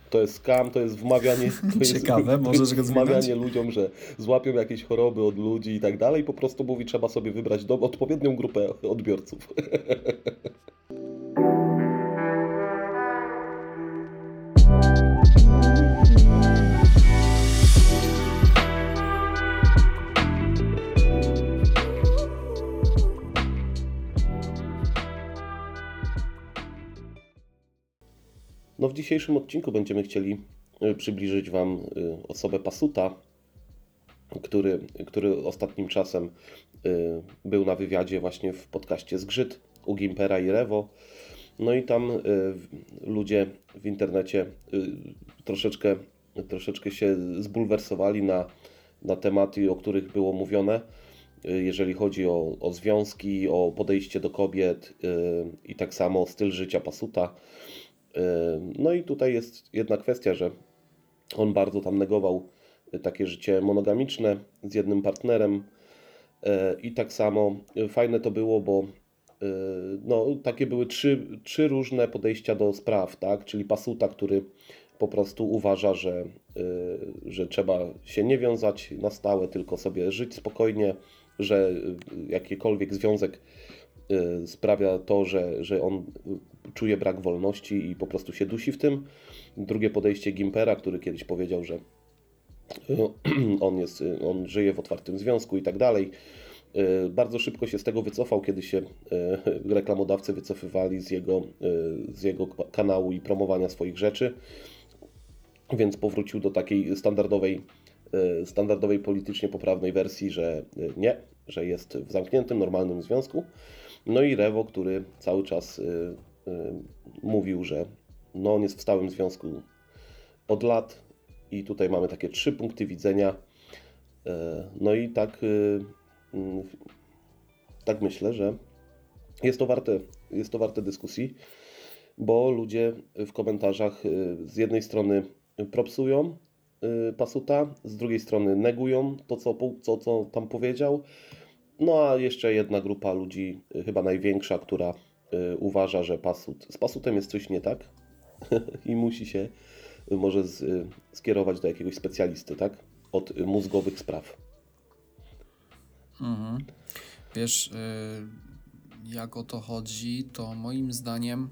to jest scam, to jest wmawianie, Ciekawe, to możesz jest rozwinąć? wmawianie ludziom, że złapią jakieś choroby od ludzi i tak dalej. Po prostu mówi, trzeba sobie wybrać odpowiednią grupę odbiorców. No w dzisiejszym odcinku będziemy chcieli przybliżyć Wam osobę Pasuta, który ostatnim czasem był na wywiadzie właśnie w podcaście Zgrzyt u Gimpera i Rewo. No i tam ludzie w internecie troszeczkę się zbulwersowali na tematy, o których było mówione, jeżeli chodzi o związki, o podejście do kobiet i tak samo styl życia Pasuta. No i tutaj jest jedna kwestia, że on bardzo tam negował takie życie monogamiczne z jednym partnerem i tak samo fajne to było, bo no, takie były trzy różne podejścia do spraw, tak? Czyli Pasuta, który po prostu uważa, że trzeba się nie wiązać na stałe, tylko sobie żyć spokojnie, że jakikolwiek związek sprawia to, że on czuje brak wolności i po prostu się dusi w tym. Drugie podejście Gimpera, który kiedyś powiedział, że on żyje w otwartym związku i tak dalej. Bardzo szybko się z tego wycofał, kiedy się reklamodawcy wycofywali z jego kanału i promowania swoich rzeczy, więc powrócił do takiej standardowej politycznie poprawnej wersji, że nie, że jest w zamkniętym, normalnym związku. No i Rewo, który cały czas mówił, że no on jest w stałym związku od lat i tutaj mamy takie 3 punkty widzenia. No i tak myślę, że jest to warte dyskusji, bo ludzie w komentarzach z jednej strony propsują Pasuta, z drugiej strony negują co tam powiedział. No a jeszcze jedna grupa ludzi, chyba największa, która uważa, że z Pasutem jest coś nie tak i musi się może skierować do jakiegoś specjalisty, tak? Od mózgowych spraw. Wiesz, jak o to chodzi, to moim zdaniem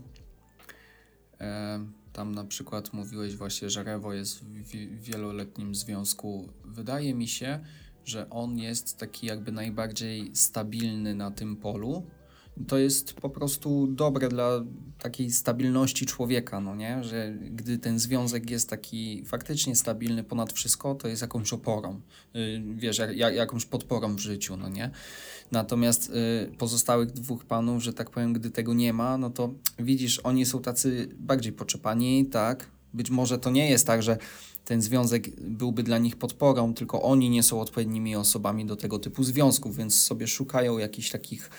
tam na przykład mówiłeś właśnie, że Rewo jest w wieloletnim związku. Wydaje mi się, że on jest taki jakby najbardziej stabilny na tym polu. To jest po prostu dobre dla takiej stabilności człowieka, no nie? Że gdy ten związek jest taki faktycznie stabilny ponad wszystko, to jest jakąś oporą, wiesz, jakąś podporą w życiu, no nie? Natomiast pozostałych dwóch panów, że tak powiem, gdy tego nie ma, no to widzisz, oni są tacy bardziej poczepani, tak? Być może to nie jest tak, że ten związek byłby dla nich podporą, tylko oni nie są odpowiednimi osobami do tego typu związków, więc sobie szukają jakichś takich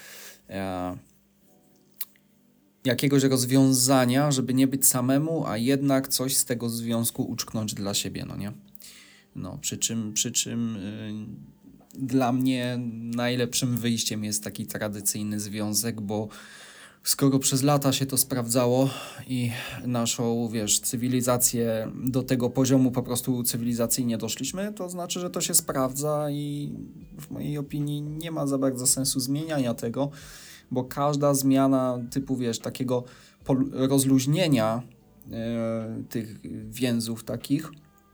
jakiegoś rozwiązania, żeby nie być samemu, a jednak coś z tego związku uczknąć dla siebie, no nie? No, przy czym dla mnie najlepszym wyjściem jest taki tradycyjny związek, bo skoro przez lata się to sprawdzało i naszą, wiesz, cywilizację do tego poziomu po prostu cywilizacyjnie doszliśmy, to znaczy, że to się sprawdza i w mojej opinii nie ma za bardzo sensu zmieniania tego, bo każda zmiana typu, wiesz, takiego rozluźnienia tych więzów takich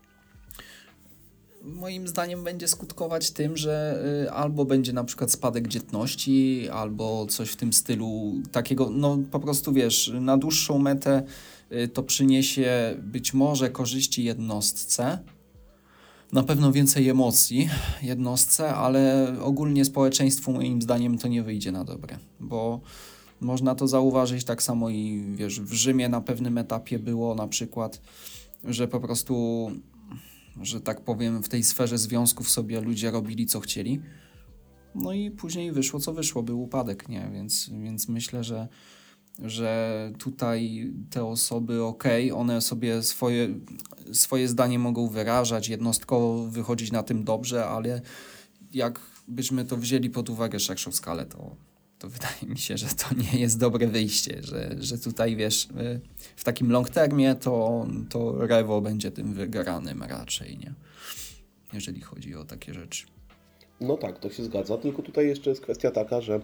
moim zdaniem będzie skutkować tym, że albo będzie na przykład spadek dzietności, albo coś w tym stylu takiego, no po prostu wiesz, na dłuższą metę to przyniesie być może korzyści jednostce, na pewno więcej emocji jednostce, ale ogólnie społeczeństwu moim zdaniem to nie wyjdzie na dobre, bo można to zauważyć tak samo i wiesz, w Rzymie na pewnym etapie było na przykład, że po prostu, że tak powiem, w tej sferze związków sobie ludzie robili co chcieli. No i później wyszło co wyszło, był upadek, nie? Więc myślę, że tutaj te osoby one sobie swoje zdanie mogą wyrażać, jednostkowo wychodzić na tym dobrze, ale jak byśmy to wzięli pod uwagę szerszą skalę, to wydaje mi się, że to nie jest dobre wyjście, że tutaj wiesz, w takim long termie to Revo będzie tym wygranym raczej, nie? Jeżeli chodzi o takie rzeczy. No tak, to się zgadza, tylko tutaj jeszcze jest kwestia taka, że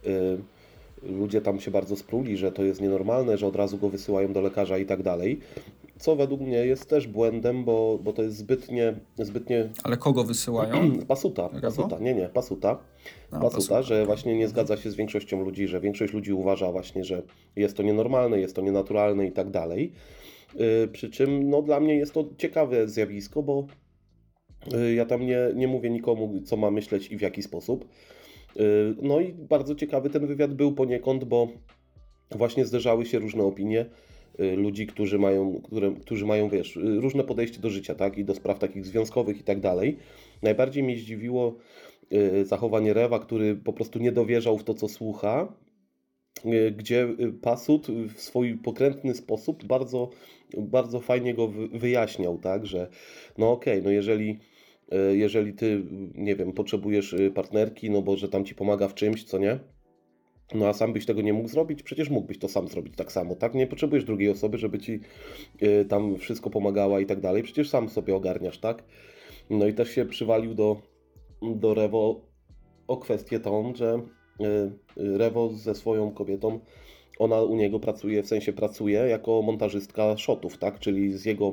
ludzie tam się bardzo spruli, że to jest nienormalne, że od razu go wysyłają do lekarza i tak dalej, co według mnie jest też błędem, bo to jest zbytnie Ale kogo wysyłają? Pasuta, Rewo? Pasuta, A, Pasuta, że okej. właśnie nie zgadza się z większością ludzi, że większość ludzi uważa właśnie, że jest to nienormalne, jest to nienaturalne i tak dalej. Przy czym no, dla mnie jest to ciekawe zjawisko, bo ja tam nie mówię nikomu, co ma myśleć i w jaki sposób. No i bardzo ciekawy ten wywiad był poniekąd, bo właśnie zderzały się różne opinie ludzi, którzy mają, wiesz, różne podejście do życia, tak, i do spraw takich związkowych i tak dalej. Najbardziej mnie zdziwiło zachowanie Rewa, który po prostu nie dowierzał w to, co słucha, gdzie Pasut w swój pokrętny sposób bardzo, bardzo fajnie go wyjaśniał, tak, że no okej, no jeżeli ty, nie wiem, potrzebujesz partnerki, no bo że tam ci pomaga w czymś, co nie? No a sam byś tego nie mógł zrobić, przecież mógłbyś to sam zrobić tak samo, tak? Nie potrzebujesz drugiej osoby, żeby ci tam wszystko pomagała i tak dalej, przecież sam sobie ogarniasz, tak? No i też się przywalił do Rewo o kwestię tą, że Rewo ze swoją kobietą, ona u niego pracuje, w sensie pracuje jako montażystka shotów, tak? Czyli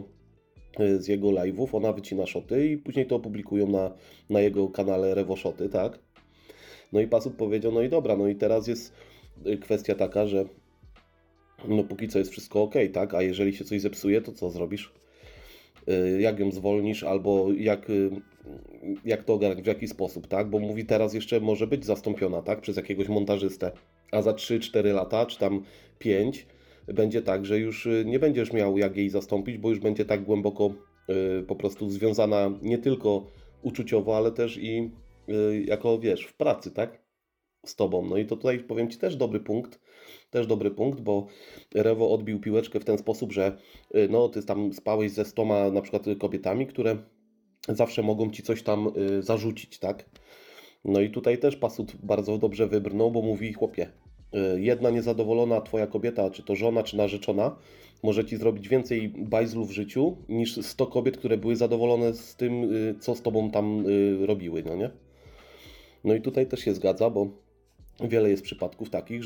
z jego live'ów ona wycina shoty i później to opublikują na jego kanale Rewo Shoty, tak? No i Pasut powiedział, no i dobra, no i teraz jest kwestia taka, że no póki co jest wszystko ok, tak? A jeżeli się coś zepsuje, to co zrobisz? Jak ją zwolnisz, albo jak to ogarnąć, w jaki sposób, tak? Bo mówi, teraz jeszcze może być zastąpiona, tak? Przez jakiegoś montażystę, a za 3-4 lata, czy tam 5 będzie tak, że już nie będziesz miał jak jej zastąpić, bo już będzie tak głęboko po prostu związana nie tylko uczuciowo, ale też i jako, wiesz, w pracy, tak? Z tobą. No i to tutaj powiem ci też dobry punkt, bo Rewo odbił piłeczkę w ten sposób, że no ty tam spałeś ze 100 na przykład kobietami, które zawsze mogą ci coś tam zarzucić, tak? No i tutaj też Pasut bardzo dobrze wybrnął, bo mówi, chłopie, jedna niezadowolona twoja kobieta, czy to żona, czy narzeczona, może ci zrobić więcej bajzlu w życiu, niż 100 kobiet, które były zadowolone z tym, co z tobą tam robiły, no nie? No i tutaj też się zgadza, bo wiele jest przypadków takich,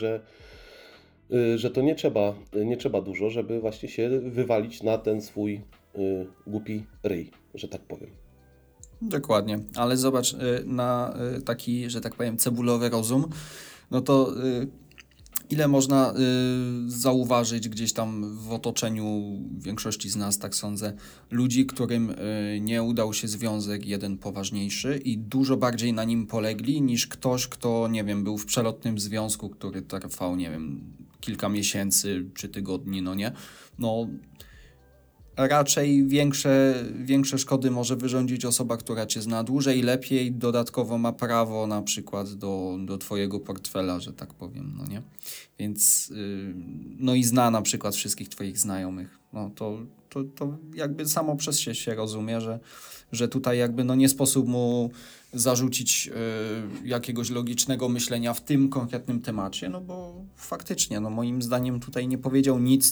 że to nie trzeba dużo, żeby właśnie się wywalić na ten swój głupi ryj, że tak powiem. Dokładnie, ale zobacz, na taki, że tak powiem, cebulowy rozum, no to ile można zauważyć gdzieś tam w otoczeniu większości z nas, tak sądzę, ludzi, którym nie udał się związek jeden poważniejszy i dużo bardziej na nim polegli niż ktoś, kto, nie wiem, był w przelotnym związku, który trwał, nie wiem, kilka miesięcy czy tygodni, no nie? No raczej większe szkody może wyrządzić osoba, która cię zna dłużej, lepiej, dodatkowo ma prawo na przykład do twojego portfela, że tak powiem, no nie? Więc, no i zna na przykład wszystkich twoich znajomych. No to jakby samo przez się rozumie, że tutaj jakby no nie sposób mu zarzucić jakiegoś logicznego myślenia w tym konkretnym temacie, no bo faktycznie, no moim zdaniem tutaj nie powiedział nic,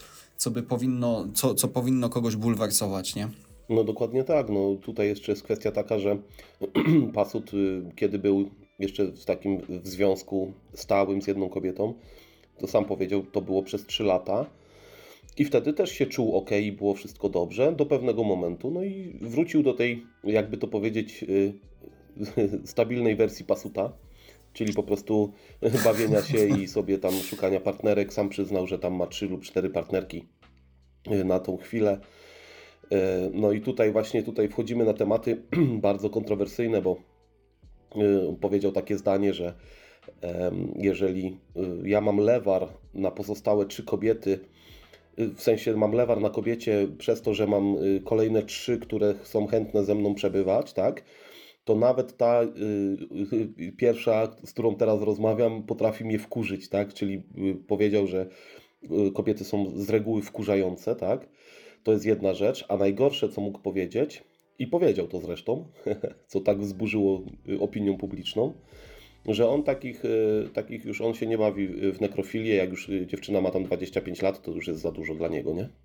co powinno kogoś bulwersować, nie? No dokładnie tak. No tutaj jeszcze jest kwestia taka, że Pasut, kiedy był jeszcze w związku stałym z jedną kobietą, to sam powiedział, to było przez 3 lata. I wtedy też się czuł ok i było wszystko dobrze do pewnego momentu. No i wrócił do tej, jakby to powiedzieć, stabilnej wersji Pasuta, czyli po prostu bawienia się i sobie tam szukania partnerek. Sam przyznał, że tam ma 3 lub 4 partnerki na tą chwilę. No i tutaj wchodzimy na tematy bardzo kontrowersyjne, bo powiedział takie zdanie, że jeżeli ja mam lewar na pozostałe 3 kobiety, w sensie mam lewar na kobiecie przez to, że mam kolejne 3, które są chętne ze mną przebywać, tak? To nawet ta pierwsza, z którą teraz rozmawiam, potrafi mnie wkurzyć, tak? Czyli powiedział, że kobiety są z reguły wkurzające, tak? To jest jedna rzecz, a najgorsze, co mógł powiedzieć, i powiedział to zresztą, co tak wzburzyło opinię publiczną, że on takich już on się nie bawi w nekrofilię, jak już dziewczyna ma tam 25 lat, to już jest za dużo dla niego, nie?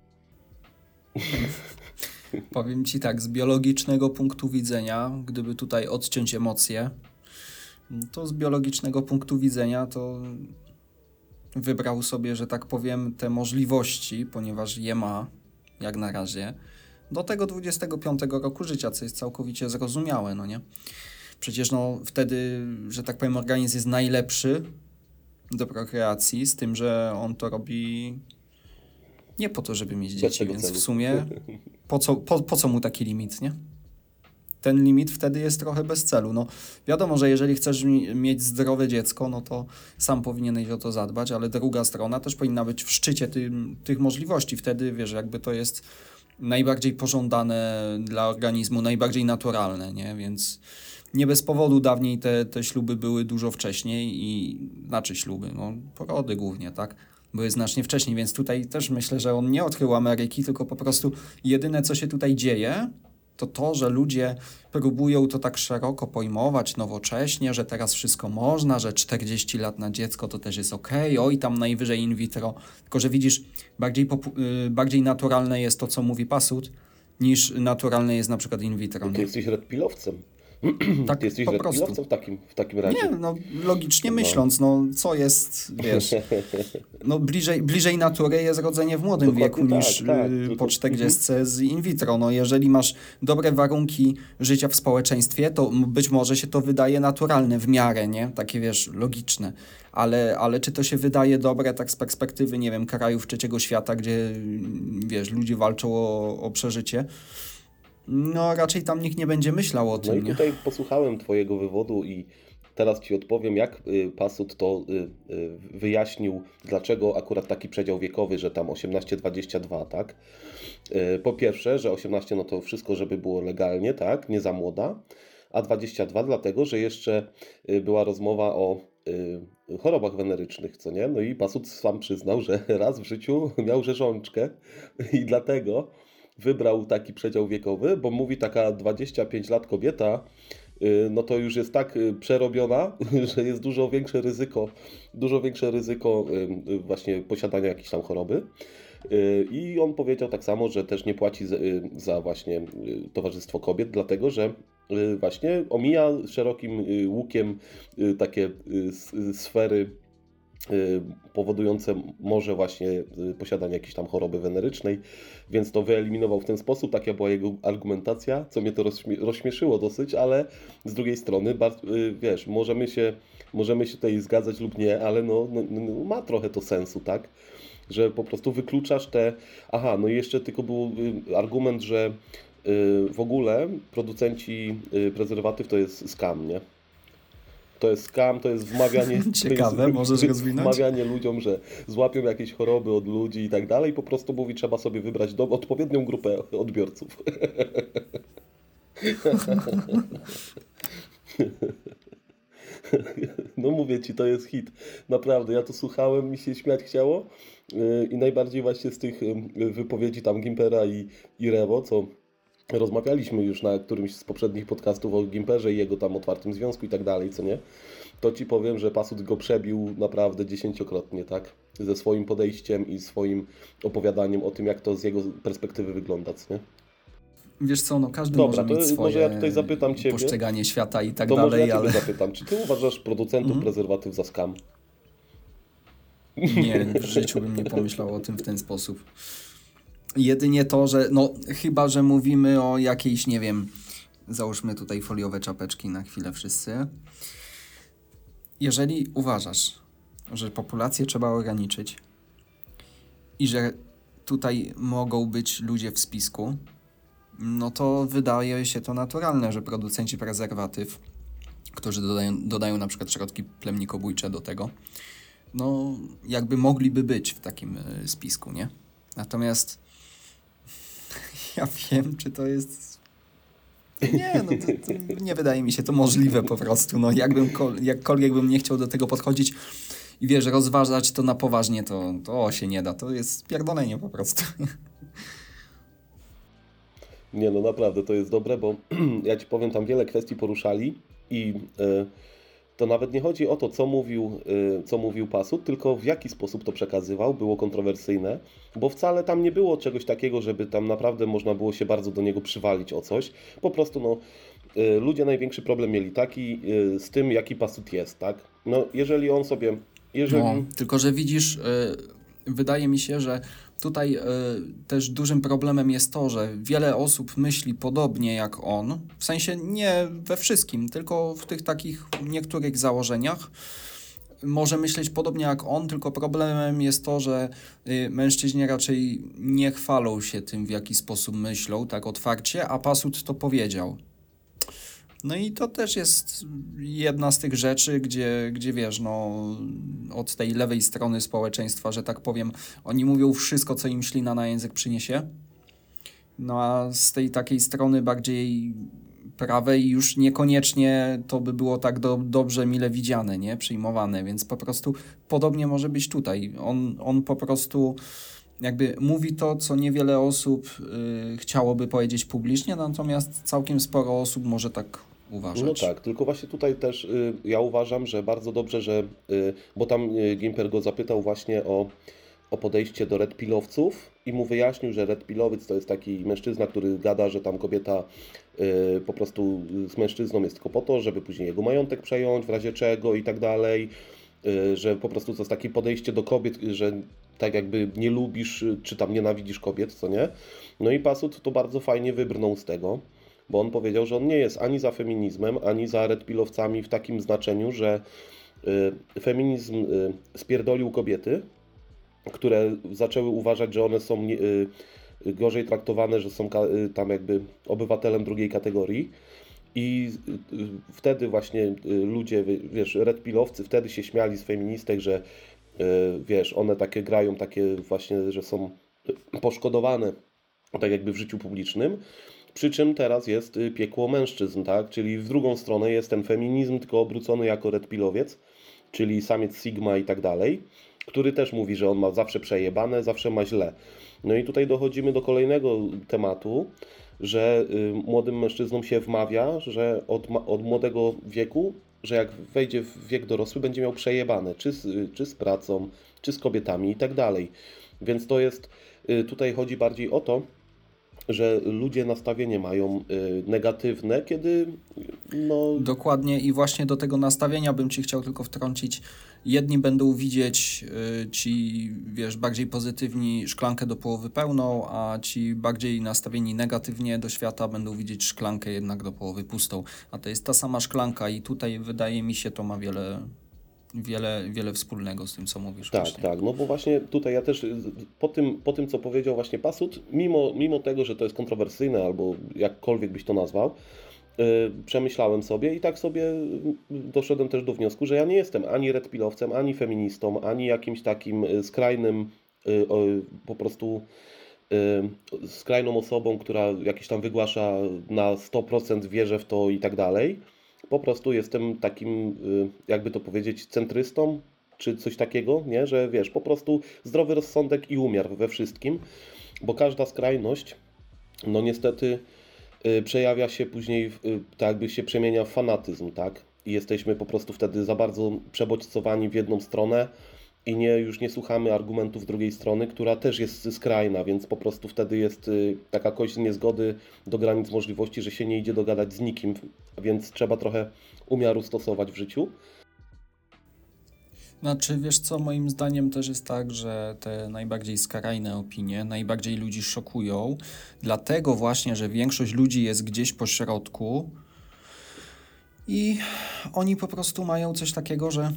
Powiem ci tak, z biologicznego punktu widzenia, gdyby tutaj odciąć emocje, to z biologicznego punktu widzenia to wybrał sobie, że tak powiem, te możliwości, ponieważ je ma, jak na razie, do tego 25 roku życia, co jest całkowicie zrozumiałe, no nie? Przecież no wtedy, że tak powiem, organizm jest najlepszy do prokreacji, z tym, że on to robi nie po to, żeby mieć dzieci, tego więc celu. w sumie po co mu taki limit, nie? Ten limit wtedy jest trochę bez celu. No, wiadomo, że jeżeli chcesz mieć zdrowe dziecko, no to sam powinieneś o to zadbać, ale druga strona też powinna być w szczycie tych możliwości. Wtedy, wiesz, jakby to jest najbardziej pożądane dla organizmu, najbardziej naturalne, nie? Więc nie bez powodu dawniej te śluby były dużo wcześniej śluby, no porody głównie, tak? Były znacznie wcześniej, więc tutaj też myślę, że on nie odkrył Ameryki, tylko po prostu jedyne, co się tutaj dzieje, to, że ludzie próbują to tak szeroko pojmować nowocześnie, że teraz wszystko można, że 40 lat na dziecko to też jest okej, oj tam najwyżej in vitro. Tylko, że widzisz, bardziej naturalne jest to, co mówi Pasut, niż naturalne jest na przykład in vitro. Ty Nie? jesteś redpilowcem. Tak Ty jesteś po prostu. redpilowcem w takim razie. Nie, no logicznie myśląc, no co jest, wiesz, no bliżej natury jest rodzenie w młodym Dokładnie wieku tak, niż tak, po 40 z in vitro. No jeżeli masz dobre warunki życia w społeczeństwie, to być może się to wydaje naturalne w miarę, nie? Takie, wiesz, logiczne. Ale czy to się wydaje dobre tak z perspektywy, nie wiem, krajów trzeciego świata, gdzie, wiesz, ludzie walczą o przeżycie? No raczej tam nikt nie będzie myślał o No tym, i nie? tutaj posłuchałem Twojego wywodu i teraz Ci odpowiem, jak Pasut to wyjaśnił, dlaczego akurat taki przedział wiekowy, że tam 18-22, tak? Po pierwsze, że 18 no to wszystko, żeby było legalnie, tak? Nie za młoda, a 22 dlatego, że jeszcze była rozmowa o chorobach wenerycznych, co nie? No i Pasut sam przyznał, że raz w życiu miał rzeżączkę i dlatego wybrał taki przedział wiekowy, bo mówi taka 25 lat kobieta, no to już jest tak przerobiona, że jest dużo większe ryzyko właśnie posiadania jakiejś tam choroby. I on powiedział tak samo, że też nie płaci za właśnie Towarzystwo Kobiet, dlatego że właśnie omija szerokim łukiem takie sfery powodujące może właśnie posiadanie jakiejś tam choroby wenerycznej, więc to wyeliminował w ten sposób, taka była jego argumentacja, co mnie to rozśmieszyło dosyć, ale z drugiej strony, wiesz, możemy się tutaj zgadzać lub nie, ale no, ma trochę to sensu, tak? Że po prostu wykluczasz no i jeszcze tylko był argument, że w ogóle producenci prezerwatyw to jest scam, nie? To jest scam, to jest wmawianie. Ciekawe, możesz rozwinąć? Wmawianie ludziom, że złapią jakieś choroby od ludzi i tak dalej. Po prostu mówi, trzeba sobie wybrać odpowiednią grupę odbiorców. No mówię Ci, to jest hit. Naprawdę, ja to słuchałem, mi się śmiać chciało. I najbardziej właśnie z tych wypowiedzi tam Gimpera i Rewo, co rozmawialiśmy już na którymś z poprzednich podcastów o Gimperze i jego tam otwartym związku i tak dalej, co nie? To Ci powiem, że Pasut go przebił naprawdę 10-krotnie, tak? Ze swoim podejściem i swoim opowiadaniem o tym, jak to z jego perspektywy wygląda, co nie? Wiesz co, no każdy Dobra, może mieć to swoje może ja tutaj zapytam Ciebie. postrzeganie świata i tak To może dalej, ja Ciebie ale zapytam, czy Ty uważasz producentów prezerwatyw za scam? nie, w życiu bym nie pomyślał o tym w ten sposób. Jedynie to, że no chyba, że mówimy o jakiejś, nie wiem, załóżmy tutaj foliowe czapeczki na chwilę wszyscy. Jeżeli uważasz, że populację trzeba ograniczyć i że tutaj mogą być ludzie w spisku, no to wydaje się to naturalne, że producenci prezerwatyw, którzy dodają na przykład środki plemnikobójcze do tego, no jakby mogliby być w takim spisku, nie? Natomiast ja wiem, czy to jest... Nie, no to nie wydaje mi się to możliwe po prostu. No jakkolwiek bym nie chciał do tego podchodzić i wiesz, rozważać to na poważnie, to się nie da. To jest pierdolenie po prostu. Nie no, naprawdę to jest dobre, bo ja Ci powiem, tam wiele kwestii poruszali i to nawet nie chodzi o to, co mówił Pasut, tylko w jaki sposób to przekazywał, było kontrowersyjne, bo wcale tam nie było czegoś takiego, żeby tam naprawdę można było się bardzo do niego przywalić o coś. Po prostu no, ludzie największy problem mieli taki z tym, jaki Pasut jest, tak? No, jeżeli on sobie... Jeżeli... No, tylko że widzisz, wydaje mi się, że tutaj też dużym problemem jest to, że wiele osób myśli podobnie jak on, w sensie nie we wszystkim, tylko w tych takich niektórych założeniach. Może myśleć podobnie jak on, tylko problemem jest to, że mężczyźni raczej nie chwalą się tym, w jaki sposób myślą, tak otwarcie, a Pasut to powiedział. No i to też jest jedna z tych rzeczy, gdzie wiesz, no od tej lewej strony społeczeństwa, że tak powiem, oni mówią wszystko, co im ślina na język przyniesie. No a z tej takiej strony bardziej prawej już niekoniecznie to by było tak dobrze, mile widziane, nie? Przyjmowane, więc po prostu podobnie może być tutaj. On po prostu jakby mówi to, co niewiele osób chciałoby powiedzieć publicznie, natomiast całkiem sporo osób może tak uważać. No tak, tylko właśnie tutaj też ja uważam, że bardzo dobrze, że, bo tam Gimper go zapytał właśnie o podejście do red pillowców i mu wyjaśnił, że red pillowiec to jest taki mężczyzna, który gada, że tam kobieta po prostu z mężczyzną jest tylko po to, żeby później jego majątek przejąć w razie czego i tak dalej, że po prostu to jest takie podejście do kobiet, że tak jakby nie lubisz czy tam nienawidzisz kobiet, co nie? No i Pasut to bardzo fajnie wybrnął z tego, bo on powiedział, że on nie jest ani za feminizmem, ani za red pillowcami w takim znaczeniu, że feminizm spierdolił kobiety, które zaczęły uważać, że one są gorzej traktowane, że są tam jakby obywatelem drugiej kategorii. I wtedy właśnie ludzie, wiesz, red pillowcy wtedy się śmiali z feministek, że wiesz, one takie grają, takie właśnie, że są poszkodowane tak jakby w życiu publicznym. Przy czym teraz jest piekło mężczyzn, tak? Czyli w drugą stronę jest ten feminizm, tylko obrócony jako red pillowiec, czyli samiec Sigma i tak dalej, który też mówi, że on ma zawsze przejebane, zawsze ma źle. No i tutaj dochodzimy do kolejnego tematu, że młodym mężczyznom się wmawia, że od młodego wieku, że jak wejdzie w wiek dorosły, będzie miał przejebane, czy z pracą, czy z kobietami i tak dalej. Więc to jest, tutaj chodzi bardziej o to, że ludzie nastawienie mają negatywne, kiedy no... Dokładnie i właśnie do tego nastawienia bym Ci chciał tylko wtrącić. Jedni będą widzieć ci, wiesz, bardziej pozytywni szklankę do połowy pełną, a ci bardziej nastawieni negatywnie do świata będą widzieć szklankę jednak do połowy pustą. A to jest ta sama szklanka i tutaj wydaje mi się to ma wiele wspólnego z tym, co mówisz. Tak, właśnie. tak, no bo właśnie tutaj ja też po tym co powiedział właśnie Pasut, mimo tego, że to jest kontrowersyjne albo jakkolwiek byś to nazwał, przemyślałem sobie i tak sobie doszedłem też do wniosku, że ja nie jestem ani red pillowcem, ani feministą, ani jakimś takim skrajnym po prostu skrajną osobą, która jakieś tam wygłasza na 100% wierzę w to i tak dalej. Po prostu jestem takim, jakby to powiedzieć, centrystą, czy coś takiego, nie? Że wiesz, po prostu zdrowy rozsądek i umiar we wszystkim, bo każda skrajność, no niestety przejawia się później, tak jakby się przemienia w fanatyzm, tak? I jesteśmy po prostu wtedy za bardzo przebodźcowani w jedną stronę i już nie słuchamy argumentów drugiej strony, która też jest skrajna, więc po prostu wtedy jest taka kość niezgody do granic możliwości, że się nie idzie dogadać z nikim, więc trzeba trochę umiaru stosować w życiu. Znaczy, wiesz co, moim zdaniem też jest tak, że te najbardziej skrajne opinie najbardziej ludzi szokują, dlatego właśnie, że większość ludzi jest gdzieś po środku i oni po prostu mają coś takiego, że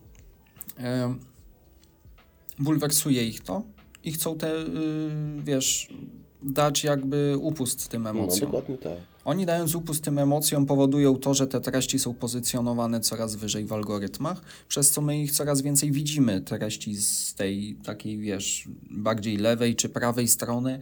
bulwersuje ich to i chcą wiesz, dać jakby upust tym No emocjom. dokładnie tak. Oni dając upust tym emocjom powodują to, że te treści są pozycjonowane coraz wyżej w algorytmach, przez co my ich coraz więcej widzimy, treści z tej takiej, wiesz, bardziej lewej czy prawej strony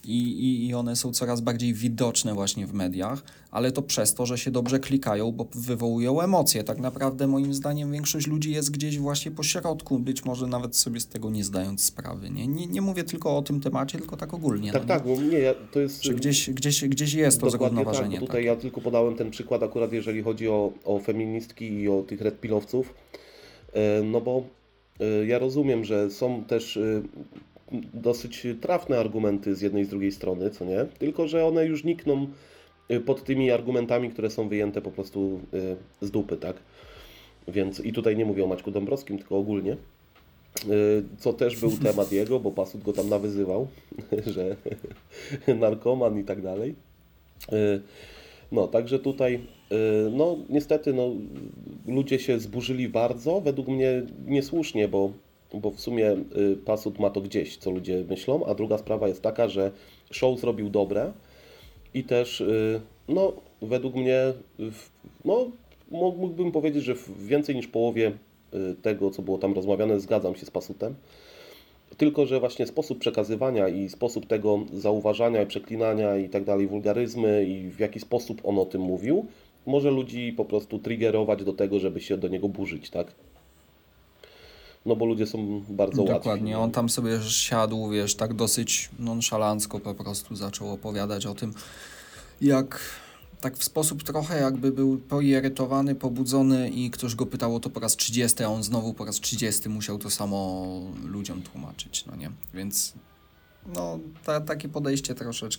i one są coraz bardziej widoczne właśnie w mediach, ale to przez to, że się dobrze klikają, bo wywołują emocje. Tak naprawdę moim zdaniem większość ludzi jest gdzieś właśnie po środku, być może nawet sobie z tego nie zdając sprawy. Nie mówię tylko o tym temacie, tylko tak ogólnie. Tak, No, tak, bo nie, to jest... że gdzieś jest to Dokładnie tak, zrównoważenie. bo tutaj ja tylko podałem ten przykład akurat, jeżeli chodzi o feministki i o tych red pillowców, no bo ja rozumiem, że są też dosyć trafne argumenty z jednej i z drugiej strony, co nie? Tylko że one już nikną pod tymi argumentami, które są wyjęte po prostu z dupy, tak? Więc i tutaj nie mówię o Maćku Dąbrowskim, tylko ogólnie. Co też był temat jego, bo Pasut go tam nawyzywał, że narkoman i tak dalej. No, także tutaj, no niestety, no, ludzie się zburzyli bardzo, według mnie niesłusznie, bo w sumie Pasut ma to gdzieś, co ludzie myślą, a druga sprawa jest taka, że show zrobił dobre i też, no, według mnie, no, mógłbym powiedzieć, że w więcej niż połowie tego, co było tam rozmawiane, zgadzam się z Pasutem. Tylko że właśnie sposób przekazywania i sposób tego zauważania i przeklinania i tak dalej, wulgaryzmy i w jaki sposób on o tym mówił, może ludzi po prostu triggerować do tego, żeby się do niego burzyć, tak? No bo ludzie są bardzo łatwi. Dokładnie, on tam sobie siadł, wiesz, tak dosyć nonszalancko po prostu zaczął opowiadać o tym, jak tak w sposób trochę jakby był poirytowany, pobudzony i ktoś go pytał o to po raz 30, a on znowu po raz 30 musiał to samo ludziom tłumaczyć, no nie? Więc no takie podejście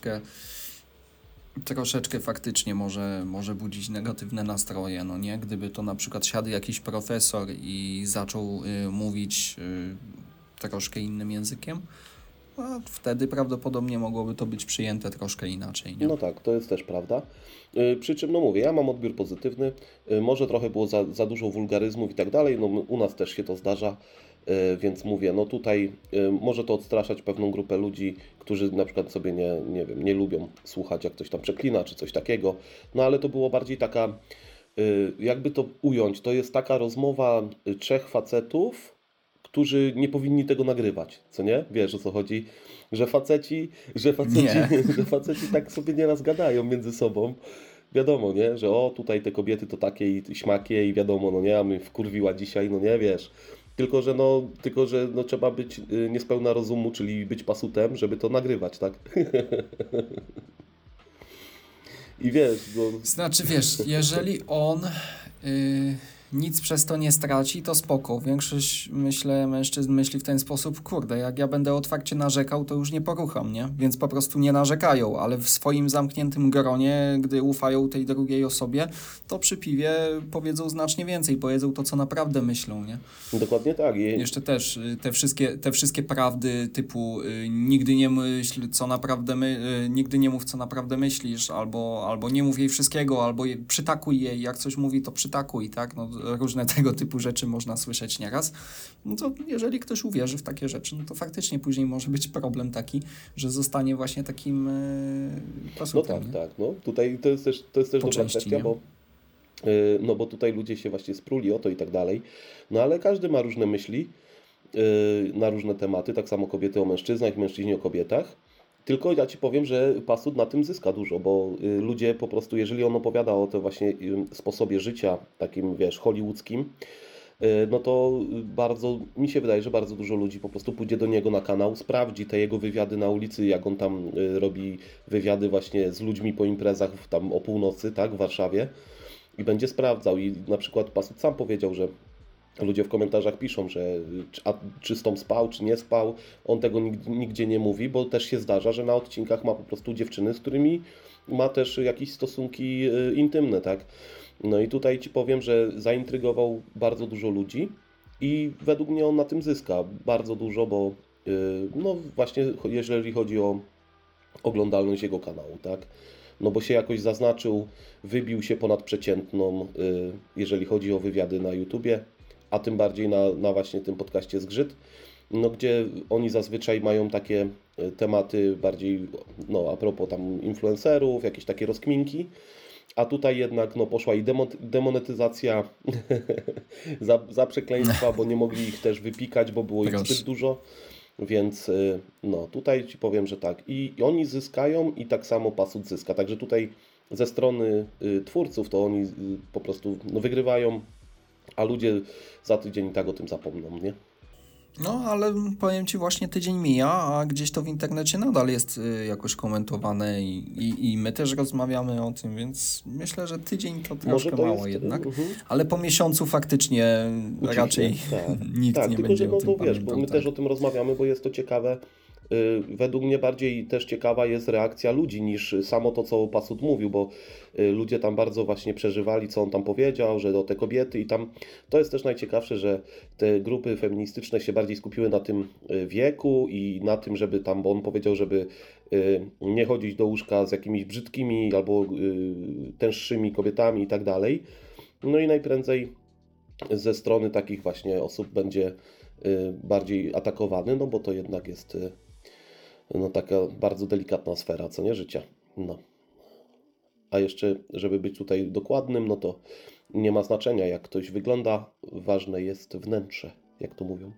troszeczkę faktycznie może budzić negatywne nastroje, no nie? Gdyby to na przykład siadł jakiś profesor i zaczął mówić troszkę innym językiem, no, wtedy prawdopodobnie mogłoby to być przyjęte troszkę inaczej, nie? No tak, to jest też prawda. Przy czym, no mówię, ja mam odbiór pozytywny. Może trochę było za dużo wulgaryzmów i tak dalej. No, u nas też się to zdarza, więc mówię, no tutaj może to odstraszać pewną grupę ludzi, którzy na przykład sobie nie wiem, nie lubią słuchać, jak ktoś tam przeklina, czy coś takiego. No ale to było bardziej taka, jakby to ująć, to jest taka rozmowa trzech facetów, którzy nie powinni tego nagrywać, co nie? Wiesz, o co chodzi? Że faceci, Nie. że faceci tak sobie nieraz gadają między sobą. Wiadomo, nie? Że o, tutaj te kobiety to takie i śmakie i wiadomo, no nie, a my wkurwiła dzisiaj, no nie, wiesz. Tylko, że no, trzeba być niespełna rozumu, czyli być pasutem, żeby to nagrywać, tak? I wiesz, no, Znaczy wiesz, jeżeli on nic przez to nie straci, to spoko. Większość, myślę, mężczyzn myśli w ten sposób, kurde, jak ja będę otwarcie narzekał, to już nie porucham, nie? Więc po prostu nie narzekają, ale w swoim zamkniętym gronie, gdy ufają tej drugiej osobie, to przy piwie powiedzą znacznie więcej, powiedzą to, co naprawdę myślą, nie? dokładnie tak. Jeszcze też te wszystkie prawdy typu nigdy nie myśl, co naprawdę nigdy nie mów, co naprawdę myślisz, albo nie mów jej wszystkiego, albo przytakuj jej, jak coś mówi, to przytakuj, tak? No, różne tego typu rzeczy można słyszeć nieraz. No to jeżeli ktoś uwierzy w takie rzeczy, no to faktycznie później może być problem taki, że zostanie właśnie takim No pasutem. tak, tak. No. Tutaj to jest też Po dobra części, kwestia, nie? no bo tutaj ludzie się właśnie spruli o to i tak dalej. No ale każdy ma różne myśli na różne tematy, tak samo kobiety o mężczyznach, mężczyźni o kobietach. Tylko ja Ci powiem, że Pasut na tym zyska dużo, bo ludzie po prostu, jeżeli on opowiada o tym właśnie sposobie życia, takim wiesz, hollywoodzkim, no to bardzo, mi się wydaje, że bardzo dużo ludzi po prostu pójdzie do niego na kanał, sprawdzi te jego wywiady na ulicy, jak on tam robi wywiady właśnie z ludźmi po imprezach tam o północy, tak, w Warszawie i będzie sprawdzał i na przykład Pasut sam powiedział, że ludzie w komentarzach piszą, że czy z tą spał, czy nie spał, on tego nigdzie nie mówi, bo też się zdarza, że na odcinkach ma po prostu dziewczyny, z którymi ma też jakieś stosunki intymne, tak? No i tutaj Ci powiem, że zaintrygował bardzo dużo ludzi i według mnie on na tym zyska bardzo dużo, bo no właśnie jeżeli chodzi o oglądalność jego kanału, tak? No bo się jakoś zaznaczył, wybił się ponad przeciętną, jeżeli chodzi o wywiady na YouTubie, a tym bardziej na właśnie tym podcaście Zgrzyt, no gdzie oni zazwyczaj mają takie tematy bardziej, no a propos tam influencerów, jakieś takie rozkminki, a tutaj jednak no, poszła i demonetyzacja za przekleństwa, bo nie mogli ich też wypikać, bo było ich Proszę. zbyt dużo. Więc no, tutaj Ci powiem, że tak. I oni zyskają i tak samo Pasut zyska. Także tutaj ze strony twórców to oni po prostu no, wygrywają, a ludzie za tydzień i tak o tym zapomną, nie? No, ale powiem Ci, właśnie tydzień mija, a gdzieś to w internecie nadal jest jakoś komentowane i my też rozmawiamy o tym, więc myślę, że tydzień to troszkę to mało jest, jednak, ale po miesiącu faktycznie raczej tak, nikt tak, nie tylko będzie że o no tym to wiesz, bo pamiętał. my Tak. też o tym rozmawiamy, bo jest to ciekawe. Według mnie bardziej też ciekawa jest reakcja ludzi niż samo to, co Pasut mówił, bo ludzie tam bardzo właśnie przeżywali, co on tam powiedział, że do te kobiety i tam to jest też najciekawsze, że te grupy feministyczne się bardziej skupiły na tym wieku i na tym, żeby tam, bo on powiedział, żeby nie chodzić do łóżka z jakimiś brzydkimi albo tęższymi kobietami i tak dalej. No i najprędzej ze strony takich właśnie osób będzie bardziej atakowany, no bo to jednak jest no taka bardzo delikatna sfera, co nie, życia. No. A jeszcze, żeby być tutaj dokładnym, no to nie ma znaczenia, jak ktoś wygląda, ważne jest wnętrze, jak to mówią.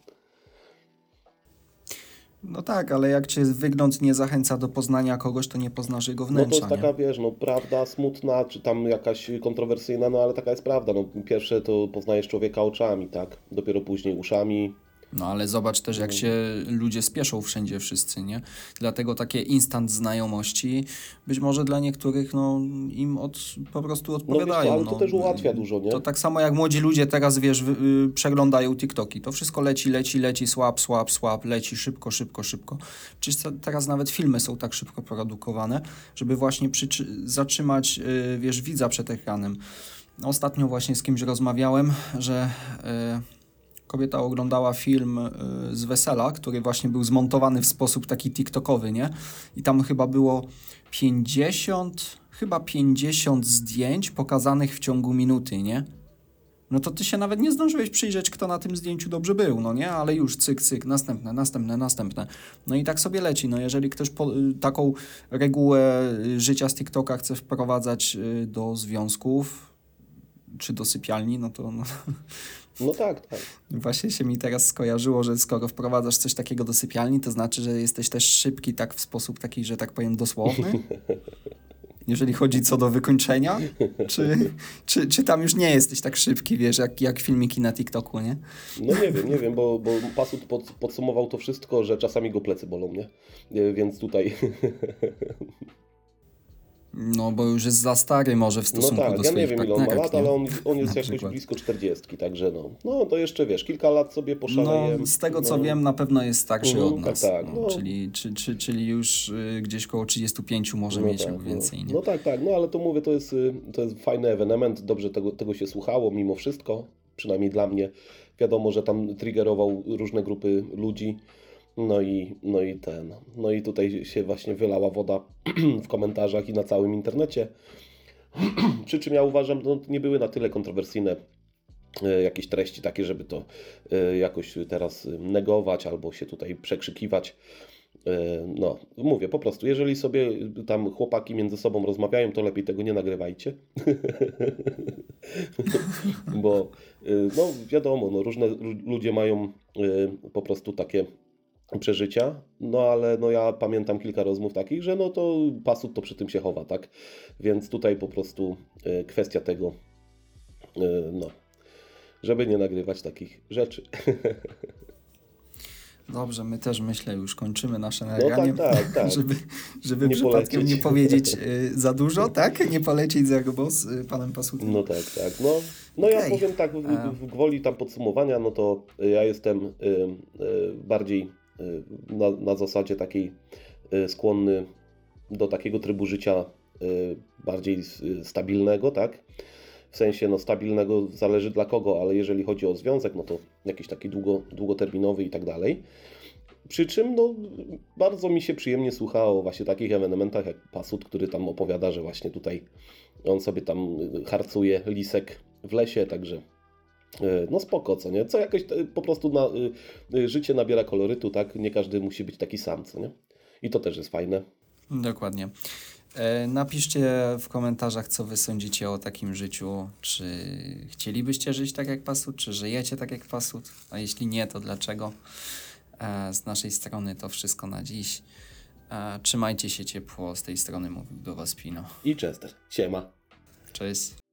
No tak, ale jak Cię wygląd nie zachęca do poznania kogoś, to nie poznasz jego No to wnętrza, jest taka, nie? wiesz, no prawda smutna, czy tam jakaś kontrowersyjna, no ale taka jest prawda. No, pierwsze to poznajesz człowieka oczami, tak? Dopiero później uszami. No ale zobacz też, jak się ludzie spieszą wszędzie wszyscy, nie? Dlatego takie instant znajomości być może dla niektórych no, im po prostu No wiesz, odpowiadają. ale to też ułatwia dużo, nie? To tak samo jak młodzi ludzie teraz, wiesz, przeglądają TikToki. To wszystko leci, swap, leci szybko. Przecież teraz nawet filmy są tak szybko produkowane, żeby właśnie zatrzymać, wiesz, widza przed ekranem. Ostatnio właśnie z kimś rozmawiałem, że kobieta oglądała film z wesela, który właśnie był zmontowany w sposób taki tiktokowy, nie? I tam chyba było 50 zdjęć pokazanych w ciągu minuty, nie? No to ty się nawet nie zdążyłeś przyjrzeć, kto na tym zdjęciu dobrze był, no nie? Ale już cyk, następne. No i tak sobie leci. No jeżeli ktoś taką regułę życia z TikToka chce wprowadzać do związków czy do sypialni, no to... No, No tak. właśnie się mi teraz skojarzyło, że skoro wprowadzasz coś takiego do sypialni, to znaczy, że jesteś też szybki tak w sposób taki, że tak powiem, dosłowny? Jeżeli chodzi co do wykończenia? Czy tam już nie jesteś tak szybki, wiesz, jak filmiki na TikToku, nie? No nie wiem, bo Pasut podsumował to wszystko, że czasami go plecy bolą, nie? Więc tutaj... No, bo już jest za stary może w No stosunku tak, do ja nie swoich wiem ile on ma partnerek, lat, nie? ale on jest Na jakoś przykład. blisko 40, także no to jeszcze wiesz, kilka lat sobie poszaleje. No, z tego co no. wiem, na pewno jest starszy od nas. Tak, No, no. czyli już gdzieś koło 35 może mieć lub więcej, nie? No tak, no ale to mówię, to jest fajny ewenement, dobrze tego się słuchało mimo wszystko, przynajmniej dla mnie. Wiadomo, że tam triggerował różne grupy ludzi, no i tutaj się właśnie wylała woda w komentarzach i na całym internecie. Przy czym ja uważam, no nie były na tyle kontrowersyjne jakieś treści takie, żeby to jakoś teraz negować albo się tutaj przekrzykiwać. No, mówię po prostu, jeżeli sobie tam chłopaki między sobą rozmawiają, to lepiej tego nie nagrywajcie. Bo no wiadomo, no, różne ludzie mają po prostu takie przeżycia, no ale no ja pamiętam kilka rozmów takich, że no to Pasut to przy tym się chowa, tak? Więc tutaj po prostu kwestia tego, no, żeby nie nagrywać takich rzeczy. Dobrze, my też myślę, już kończymy nasze No nagranie, tak. żeby Nie przypadkiem polecieć. nie powiedzieć za dużo, tak? Nie polecieć za grubo z panem Pasutem. No tak. No ja Okej. powiem tak, w gwoli tam podsumowania, no to ja jestem bardziej na zasadzie takiej skłonny do takiego trybu życia bardziej stabilnego, tak? W sensie no stabilnego zależy dla kogo, ale jeżeli chodzi o związek, no to jakiś taki długoterminowy i tak dalej. Przy czym no, bardzo mi się przyjemnie słucha o właśnie takich ewenementach jak Pasut, który tam opowiada, że właśnie tutaj on sobie tam harcuje lisek w lesie, także no spoko, co nie? Co jakoś po prostu życie nabiera kolorytu, tak? Nie każdy musi być taki sam, co nie? I to też jest fajne. Dokładnie. Napiszcie w komentarzach, co wy sądzicie o takim życiu. Czy chcielibyście żyć tak jak Pasut, czy żyjecie tak jak Pasut? A jeśli nie, to dlaczego? Z naszej strony to wszystko na dziś. Trzymajcie się ciepło. Z tej strony mówił do Was Pino. I Chester. Siema. Cześć.